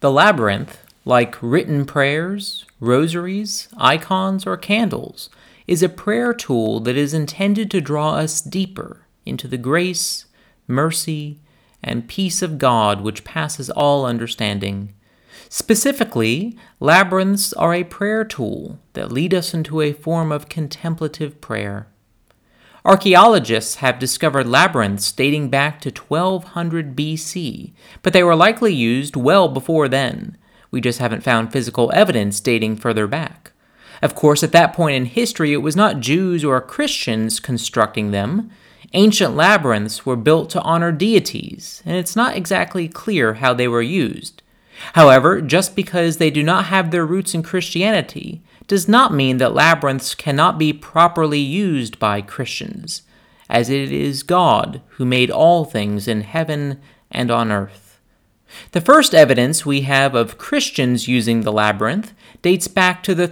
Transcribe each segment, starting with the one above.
The labyrinth, like written prayers, rosaries, icons, or candles, is a prayer tool that is intended to draw us deeper into the grace, mercy, and peace of God which passes all understanding. Specifically, labyrinths are a prayer tool that lead us into a form of contemplative prayer. Archaeologists have discovered labyrinths dating back to 1200 BC, but they were likely used well before then. We just haven't found physical evidence dating further back. Of course, at that point in history, it was not Jews or Christians constructing them. Ancient labyrinths were built to honor deities, and it's not exactly clear how they were used. However, just because they do not have their roots in Christianity does not mean that labyrinths cannot be properly used by Christians, as it is God who made all things in heaven and on earth. The first evidence we have of Christians using the labyrinth dates back to the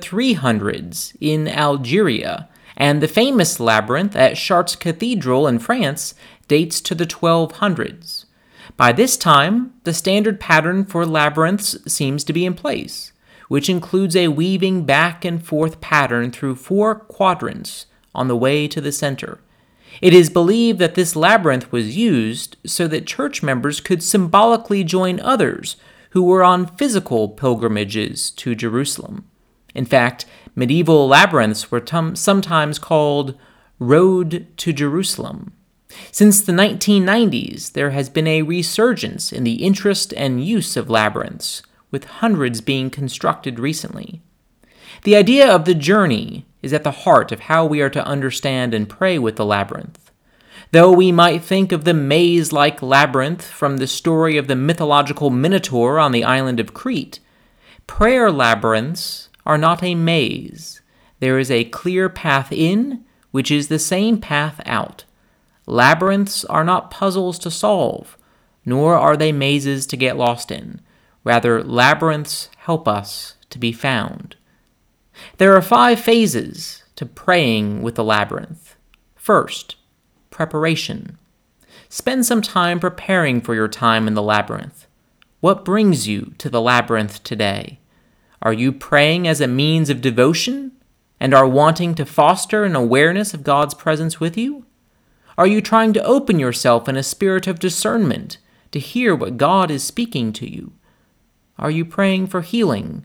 300s in Algeria, and the famous labyrinth at Chartres Cathedral in France dates to the 1200s. By this time, the standard pattern for labyrinths seems to be in place, which includes a weaving back and forth pattern through 4 quadrants on the way to the center. It is believed that this labyrinth was used so that church members could symbolically join others who were on physical pilgrimages to Jerusalem. In fact, medieval labyrinths were sometimes called Road to Jerusalem. Since the 1990s, there has been a resurgence in the interest and use of labyrinths, with hundreds being constructed recently. The idea of the journey is at the heart of how we are to understand and pray with the labyrinth. Though we might think of the maze-like labyrinth from the story of the mythological Minotaur on the island of Crete, prayer labyrinths are not a maze. There is a clear path in, which is the same path out. Labyrinths are not puzzles to solve, nor are they mazes to get lost in. Rather, labyrinths help us to be found. There are 5 phases to praying with the labyrinth. First, preparation. Spend some time preparing for your time in the labyrinth. What brings you to the labyrinth today? Are you praying as a means of devotion and are wanting to foster an awareness of God's presence with you? Are you trying to open yourself in a spirit of discernment to hear what God is speaking to you? Are you praying for healing?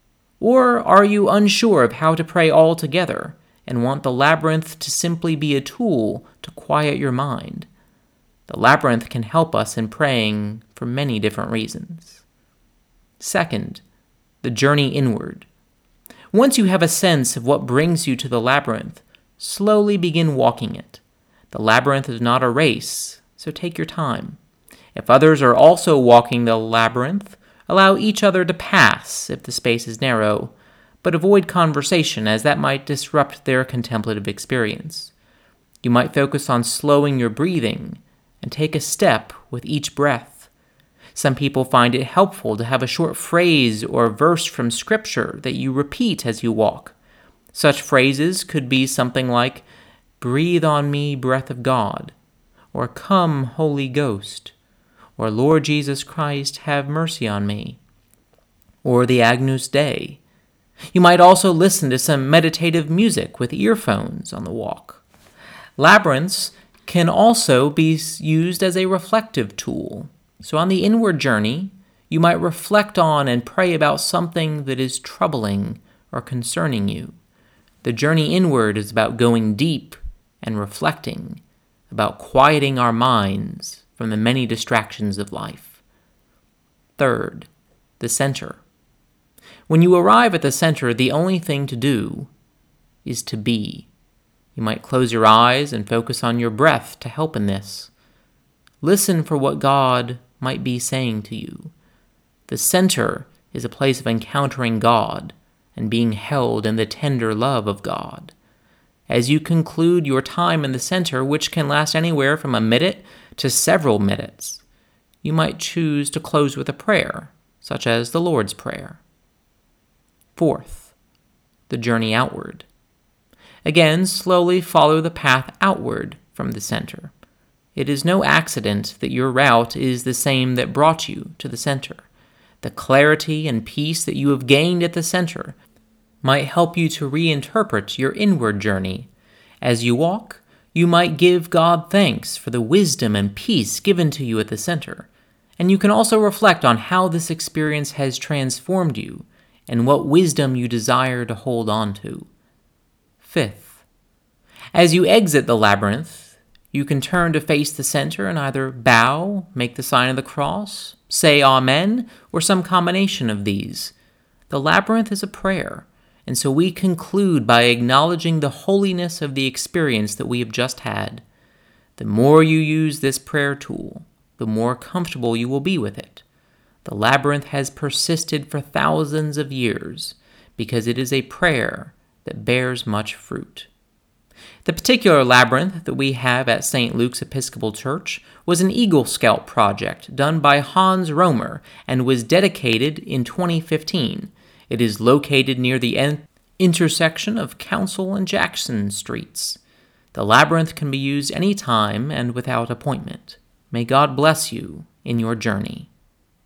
Or are you unsure of how to pray altogether and want the labyrinth to simply be a tool to quiet your mind? The labyrinth can help us in praying for many different reasons. Second, the journey inward. Once you have a sense of what brings you to the labyrinth, slowly begin walking it. The labyrinth is not a race, so take your time. If others are also walking the labyrinth, allow each other to pass if the space is narrow, but avoid conversation as that might disrupt their contemplative experience. You might focus on slowing your breathing and take a step with each breath. Some people find it helpful to have a short phrase or verse from Scripture that you repeat as you walk. Such phrases could be something like, "Breathe on me, breath of God," or "Come, Holy Ghost," or "Lord Jesus Christ, have mercy on me," or the Agnus Dei. You might also listen to some meditative music with earphones on the walk. Labyrinths can also be used as a reflective tool. So on the inward journey, you might reflect on and pray about something that is troubling or concerning you. The journey inward is about going deep and reflecting, about quieting our minds from the many distractions of life. Third, the center. When you arrive at the center, the only thing to do is to be. You might close your eyes and focus on your breath to help in this. Listen for what God might be saying to you. The center is a place of encountering God and being held in the tender love of God. As you conclude your time in the center, which can last anywhere from a minute to several minutes, you might choose to close with a prayer, such as the Lord's Prayer. Fourth, the journey outward. Again, slowly follow the path outward from the center. It is no accident that your route is the same that brought you to the center. The clarity and peace that you have gained at the center might help you to reinterpret your inward journey. As you walk, you might give God thanks for the wisdom and peace given to you at the center, and you can also reflect on how this experience has transformed you and what wisdom you desire to hold on to. Fifth, as you exit the labyrinth, you can turn to face the center and either bow, make the sign of the cross, say Amen, or some combination of these. The labyrinth is a prayer, and so we conclude by acknowledging the holiness of the experience that we have just had. The more you use this prayer tool, the more comfortable you will be with it. The labyrinth has persisted for thousands of years because it is a prayer that bears much fruit. The particular labyrinth that we have at St. Luke's Episcopal Church was an Eagle Scout project done by Hans Romer and was dedicated in 2015. It is located near the intersection of Council and Jackson Streets. The labyrinth can be used any time and without appointment. May God bless you in your journey.